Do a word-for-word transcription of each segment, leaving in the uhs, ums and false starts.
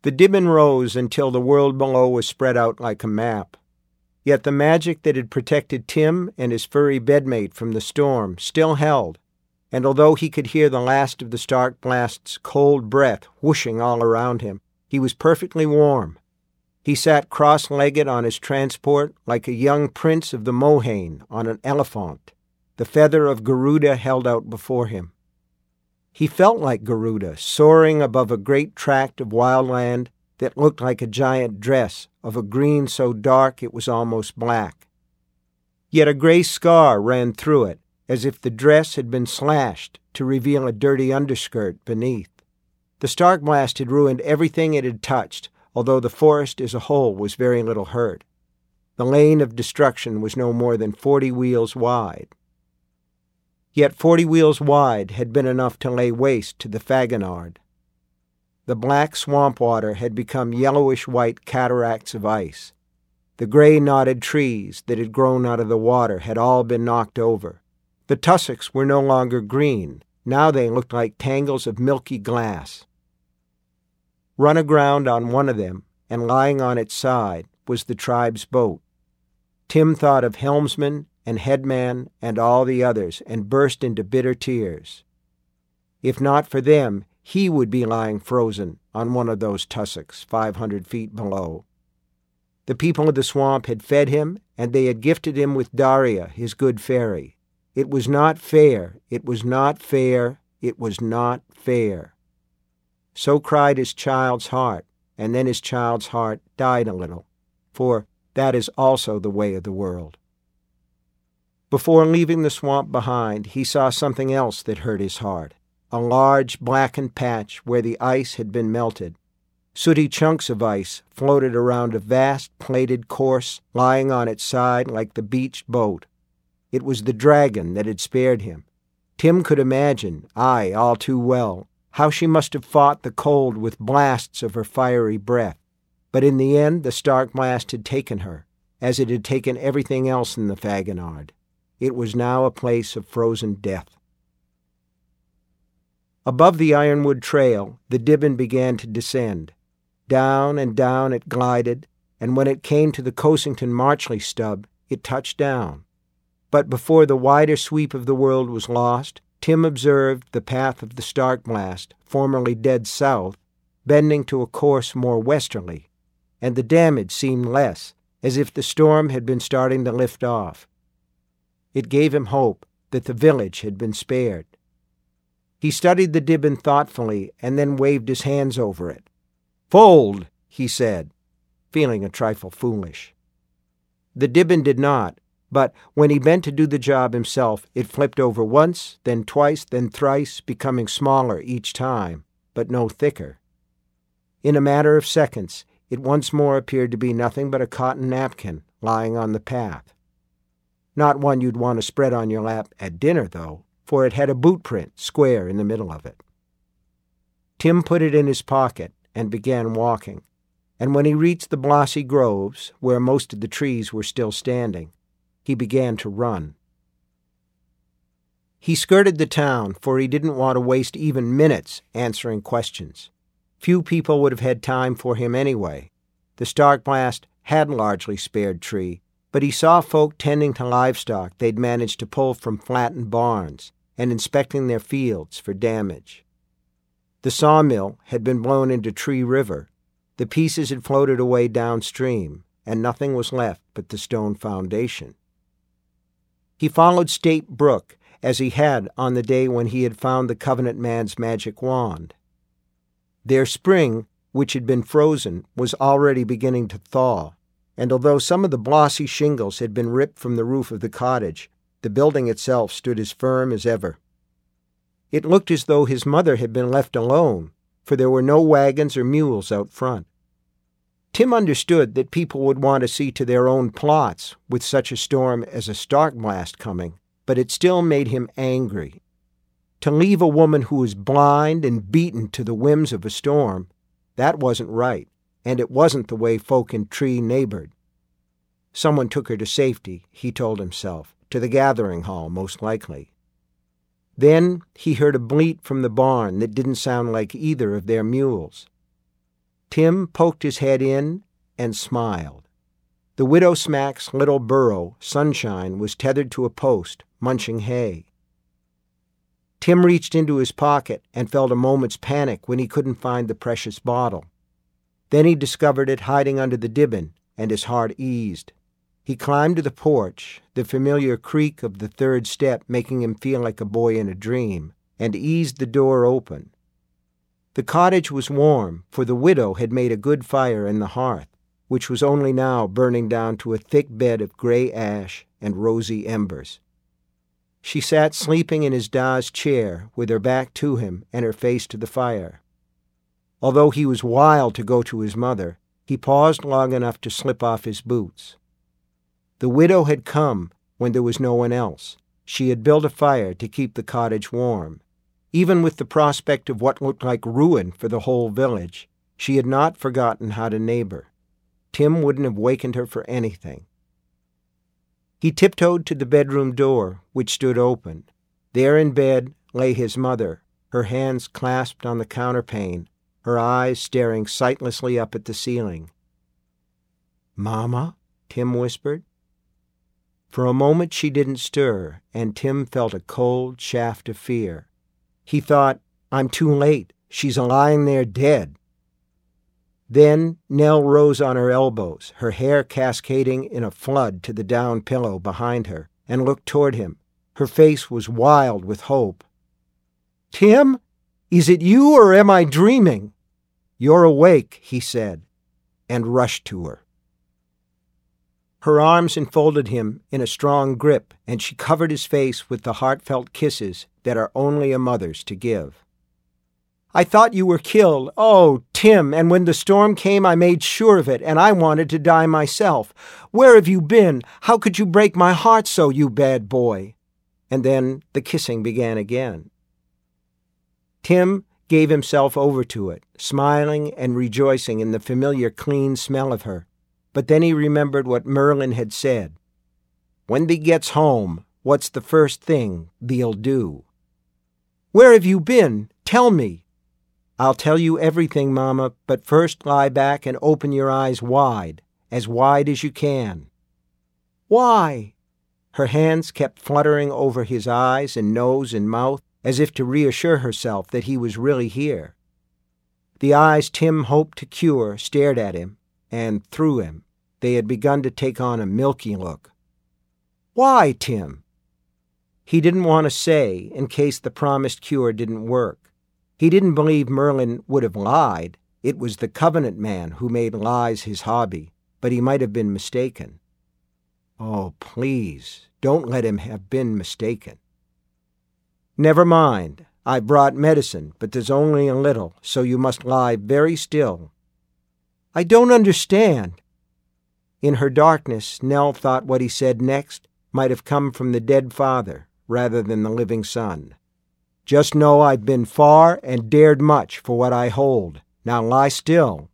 The Dibben rose until the world below was spread out like a map. Yet the magic that had protected Tim and his furry bedmate from the storm still held, and although he could hear the last of the Stark Blast's cold breath whooshing all around him, he was perfectly warm. He sat cross-legged on his transport like a young prince of the Mohane on an elephant, the feather of Garuda held out before him. He felt like Garuda, soaring above a great tract of wild land that looked like a giant dress of a green so dark it was almost black. Yet a gray scar ran through it, as if the dress had been slashed to reveal a dirty underskirt beneath. The Stark Blast had ruined everything it had touched, although the forest as a whole was very little hurt. The lane of destruction was no more than forty wheels wide. Yet forty wheels wide had been enough to lay waste to the Faginard. The black swamp water had become yellowish-white cataracts of ice. The gray knotted trees that had grown out of the water had all been knocked over. The tussocks were no longer green. Now they looked like tangles of milky glass. Run aground on one of them, and lying on its side, was the tribe's boat. Tim thought of helmsman and headman and all the others, and burst into bitter tears. If not for them, he would be lying frozen on one of those tussocks five hundred feet below. The people of the swamp had fed him, and they had gifted him with Daria, his good fairy. It was not fair, it was not fair, it was not fair. So cried his child's heart, and then his child's heart died a little, for that is also the way of the world. Before leaving the swamp behind, he saw something else that hurt his heart, a large blackened patch where the ice had been melted. Sooty chunks of ice floated around a vast plated course lying on its side like the beached boat. It was the dragon that had spared him. Tim could imagine, aye, all too well, how she must have fought the cold with blasts of her fiery breath. But in the end the Stark Blast had taken her, as it had taken everything else in the Faginard. It was now a place of frozen death. Above the Ironwood Trail, the Dibben began to descend. Down and down it glided, and when it came to the Cossington-Marchley stub, it touched down. But before the wider sweep of the world was lost, Tim observed the path of the Stark Blast, formerly dead south, bending to a course more westerly, and the damage seemed less, as if the storm had been starting to lift off. It gave him hope that the village had been spared. He studied the Dibben thoughtfully and then waved his hands over it. "Fold," he said, feeling a trifle foolish. The Dibben did not, but when he bent to do the job himself, it flipped over once, then twice, then thrice, becoming smaller each time, but no thicker. In a matter of seconds, it once more appeared to be nothing but a cotton napkin lying on the path. Not one you'd want to spread on your lap at dinner, though, for it had a boot print square in the middle of it. Tim put it in his pocket and began walking, and when he reached the Blossy Groves, where most of the trees were still standing, he began to run. He skirted the town, for he didn't want to waste even minutes answering questions. Few people would have had time for him anyway. The Stark Blast had largely spared Tree, but he saw folk tending to livestock they'd managed to pull from flattened barns and inspecting their fields for damage. The sawmill had been blown into Tree River. The pieces had floated away downstream, and nothing was left but the stone foundation. He followed State Brook, as he had on the day when he had found the Covenant man's magic wand. Their spring, which had been frozen, was already beginning to thaw, and although some of the blossy shingles had been ripped from the roof of the cottage, the building itself stood as firm as ever. It looked as though his mother had been left alone, for there were no wagons or mules out front. Tim understood that people would want to see to their own plots with such a storm as a Stark Blast coming, but it still made him angry. To leave a woman who was blind and beaten to the whims of a storm, that wasn't right, and it wasn't the way folk in Tree neighbored. Someone took her to safety, he told himself, to the gathering hall, most likely. Then he heard a bleat from the barn that didn't sound like either of their mules. Tim poked his head in and smiled. The Widow Smack's little burro, Sunshine, was tethered to a post, munching hay. Tim reached into his pocket and felt a moment's panic when he couldn't find the precious bottle. Then he discovered it hiding under the divan, and his heart eased. He climbed to the porch, the familiar creak of the third step making him feel like a boy in a dream, and eased the door open. The cottage was warm, for the widow had made a good fire in the hearth, which was only now burning down to a thick bed of gray ash and rosy embers. She sat sleeping in his da's chair, with her back to him and her face to the fire. Although he was wild to go to his mother, he paused long enough to slip off his boots. The widow had come when there was no one else. She had built a fire to keep the cottage warm. Even with the prospect of what looked like ruin for the whole village, she had not forgotten how to neighbor. Tim wouldn't have wakened her for anything. He tiptoed to the bedroom door, which stood open. There in bed lay his mother, her hands clasped on the counterpane, her eyes staring sightlessly up at the ceiling. "Mama?" Tim whispered. For a moment she didn't stir, and Tim felt a cold shaft of fear. He thought, "I'm too late. She's lying there dead." Then Nell rose on her elbows, her hair cascading in a flood to the down pillow behind her, and looked toward him. Her face was wild with hope. "Tim, is it you or am I dreaming?" "You're awake," he said, and rushed to her. Her arms enfolded him in a strong grip, and she covered his face with the heartfelt kisses that are only a mother's to give. "I thought you were killed. Oh, Tim, and when the storm came I made sure of it, and I wanted to die myself. Where have you been? How could you break my heart so, you bad boy?" And then the kissing began again. Tim gave himself over to it, smiling and rejoicing in the familiar clean smell of her. But then he remembered what Merlin had said. "When thee gets home, what's the first thing thee'll do?" "Where have you been? Tell me." "I'll tell you everything, Mama, but first lie back and open your eyes wide, as wide as you can." "Why?" Her hands kept fluttering over his eyes and nose and mouth, as if to reassure herself that he was really here. The eyes Tim hoped to cure stared at him, and through him. They had begun to take on a milky look. "Why, Tim?" He didn't want to say, in case the promised cure didn't work. He didn't believe Merlin would have lied. It was the Covenant man who made lies his hobby, but he might have been mistaken. Oh, please, don't let him have been mistaken. "Never mind. I brought medicine, but there's only a little, so you must lie very still." "I don't understand." In her darkness, Nell thought what he said next might have come from the dead father rather than the living son. "Just know I've been far and dared much for what I hold. Now lie still."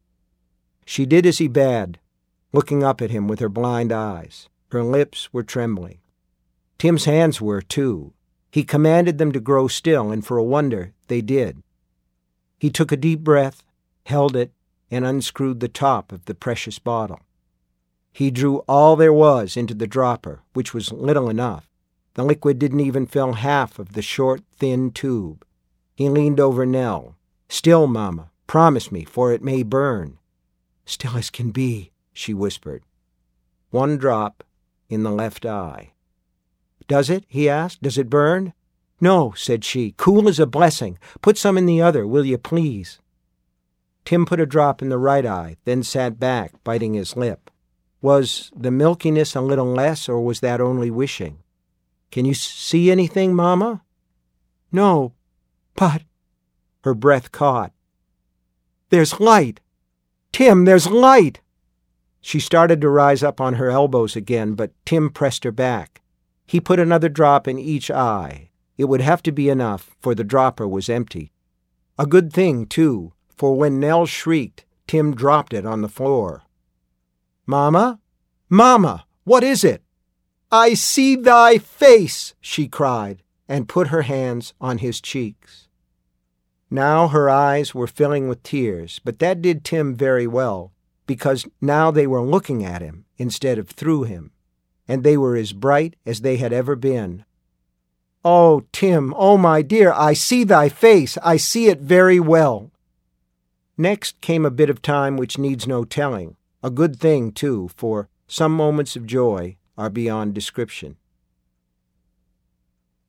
She did as he bade, looking up at him with her blind eyes. Her lips were trembling. Tim's hands were, too. He commanded them to grow still, and for a wonder, they did. He took a deep breath, held it, and unscrewed the top of the precious bottle. He drew all there was into the dropper, which was little enough. The liquid didn't even fill half of the short, thin tube. He leaned over Nell. "Still, Mama, promise me, for it may burn." "Still as can be," she whispered. One drop in the left eye. "Does it?" he asked. "Does it burn?" "No," said she. "Cool as a blessing. Put some in the other, will you please?" Tim put a drop in the right eye, then sat back, biting his lip. Was the milkiness a little less, or was that only wishing? "Can you see anything, Mama?" "No, but—" Her breath caught. "There's light! Tim, there's light!" She started to rise up on her elbows again, but Tim pressed her back. He put another drop in each eye. It would have to be enough, for the dropper was empty. A good thing, too, for when Nell shrieked, Tim dropped it on the floor. "Mama? Mama, what is it?" "I see thy face," she cried, and put her hands on his cheeks. Now her eyes were filling with tears, but that did Tim very well, because now they were looking at him instead of through him, and they were as bright as they had ever been. "Oh, Tim, oh, my dear, I see thy face, I see it very well." Next came a bit of time which needs no telling, a good thing, too, for some moments of joy are beyond description.